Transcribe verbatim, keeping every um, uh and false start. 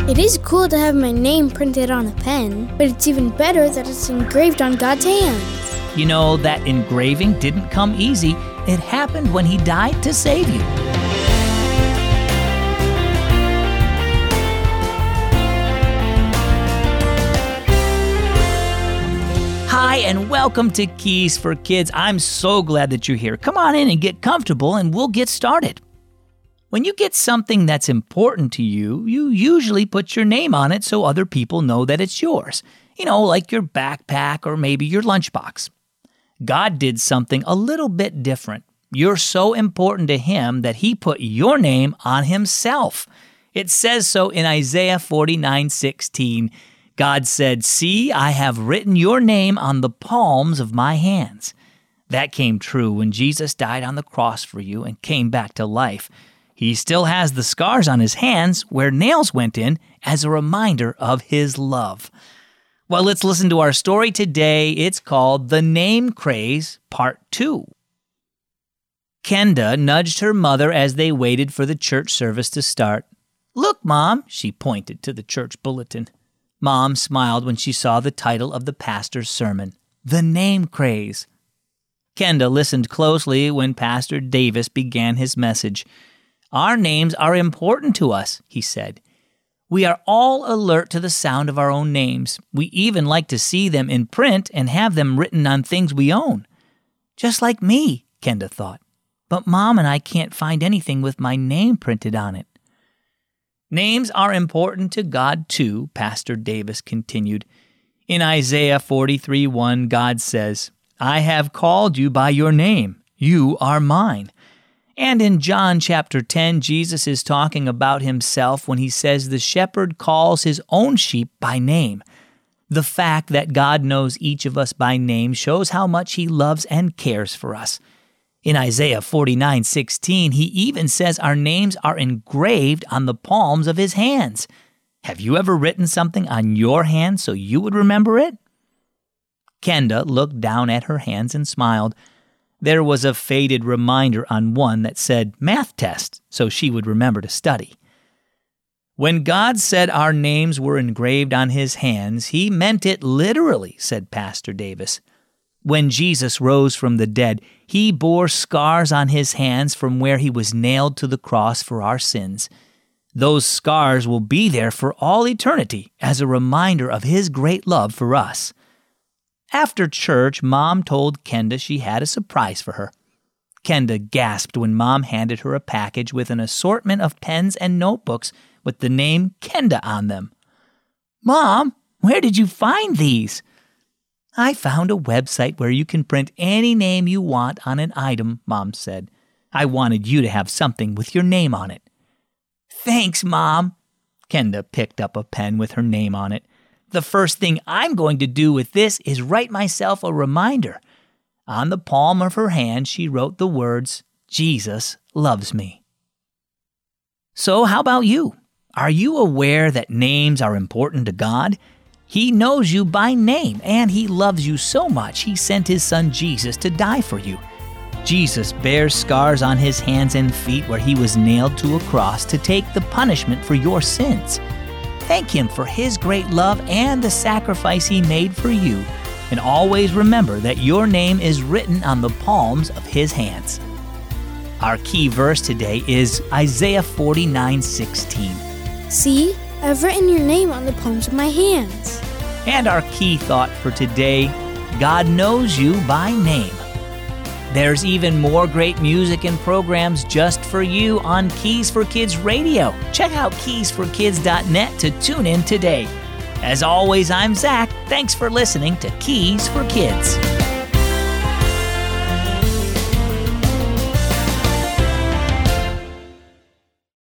It is cool to have my name printed on a pen, but it's even better that it's engraved on God's hands. You know, that engraving didn't come easy. It happened when He died to save you. Hi, and welcome to Keys for Kids. I'm so glad that you're here. Come on in and get comfortable, and we'll get started. When you get something that's important to you, you usually put your name on it so other people know that it's yours. You know, like your backpack or maybe your lunchbox. God did something a little bit different. You're so important to Him that He put your name on Himself. It says so in Isaiah forty-nine sixteen. God said, "See, I have written your name on the palms of my hands." That came true when Jesus died on the cross for you and came back to life. He still has the scars on His hands where nails went in as a reminder of His love. Well, let's listen to our story today. It's called The Name Craze, Part two. Kenda nudged her mother as they waited for the church service to start. "Look, Mom," she pointed to the church bulletin. Mom smiled when she saw the title of the pastor's sermon, The Name Craze. Kenda listened closely when Pastor Davis began his message. "Our names are important to us," he said. "We are all alert to the sound of our own names. We even like to see them in print and have them written on things we own." "Just like me," Kenda thought. "But Mom and I can't find anything with my name printed on it." Names are important to God too, Pastor Davis continued. In Isaiah forty-three one, God says, "I have called you by your name. You are mine." And in John chapter ten, Jesus is talking about Himself when He says the shepherd calls His own sheep by name. The fact that God knows each of us by name shows how much He loves and cares for us. In Isaiah forty-nine sixteen, He even says our names are engraved on the palms of His hands. Have you ever written something on your hand so you would remember it? Kenda looked down at her hands and smiled. There was a faded reminder on one that said math test, so she would remember to study. When God said our names were engraved on His hands, He meant it literally, said Pastor Davis. When Jesus rose from the dead, He bore scars on His hands from where He was nailed to the cross for our sins. Those scars will be there for all eternity as a reminder of His great love for us. After church, Mom told Kenda she had a surprise for her. Kenda gasped when Mom handed her a package with an assortment of pens and notebooks with the name Kenda on them. "Mom, where did you find these?" "I found a website where you can print any name you want on an item," Mom said. "I wanted you to have something with your name on it." "Thanks, Mom." Kenda picked up a pen with her name on it. "The first thing I'm going to do with this is write myself a reminder." On the palm of her hand, she wrote the words, "Jesus loves me." So how about you? Are you aware that names are important to God? He knows you by name, and He loves you so much He sent His Son Jesus to die for you. Jesus bears scars on His hands and feet where He was nailed to a cross to take the punishment for your sins. Thank Him for His great love and the sacrifice He made for you, and always remember that your name is written on the palms of His hands. Our key verse today is Isaiah forty-nine sixteen. "See, I've written your name on the palms of my hands." And our key thought for today, God knows you by name. There's even more great music and programs just for you on Keys for Kids Radio. Check out keys for kids dot net to tune in today. As always, I'm Zach. Thanks for listening to Keys for Kids.